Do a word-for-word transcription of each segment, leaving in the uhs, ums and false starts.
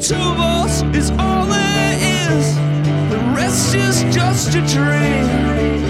two of us is all there is. The rest is just a dream.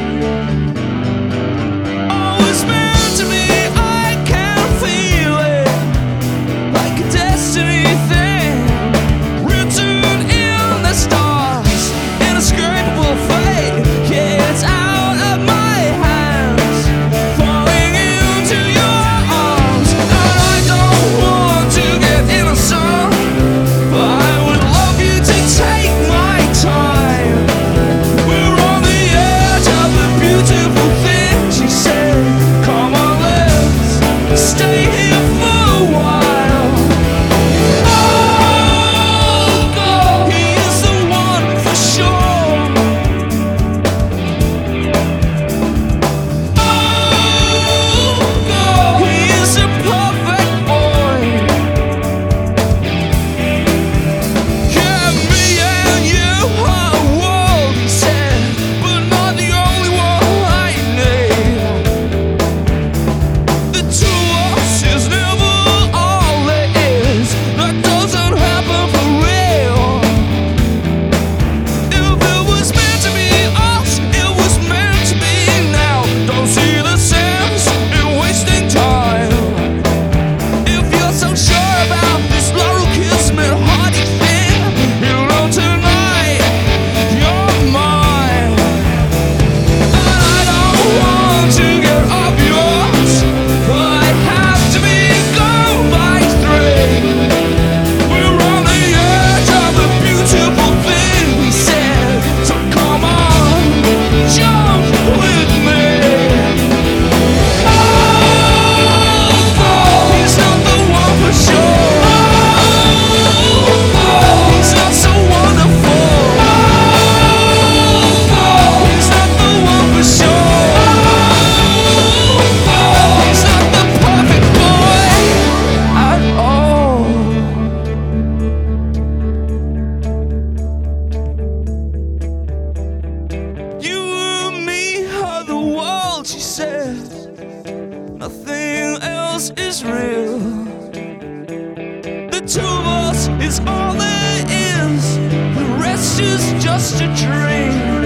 Always meant to be, I can feel it, like a destiny thing, written in the stars, inescapable fate. Yeah, it's out of my hands, falling into your arms. And I don't want to get innocent, but I would love you to take my time. We're on the edge of a beautiful thing, she said. Come on, let's stay here for a while. Oh, God, he is the one for sure. Oh, God, he is a perfect boy. Yeah, me and you are a world, he said, but not the only one I need. The two of us is never all there is. That doesn't happen for real. If it was meant to be us, it was meant to be now. Don't see the sense in wasting time. If you're so sure about this Laurel Kismet Hardy thing, you know tonight you're mine. And I don't want to get off yours, but I have to be gone by three. We're on the edge of a beautiful thing, he said. So come on, jump with me. Oh, God, he's not the one for sure. Oh, God, he's not so wonderful. Oh, God, he's not the one for sure. Oh, God, he's not the perfect boy at all. You and me are the world, she said. Nothing else is real. The two of us is all there is. The rest is just a dream.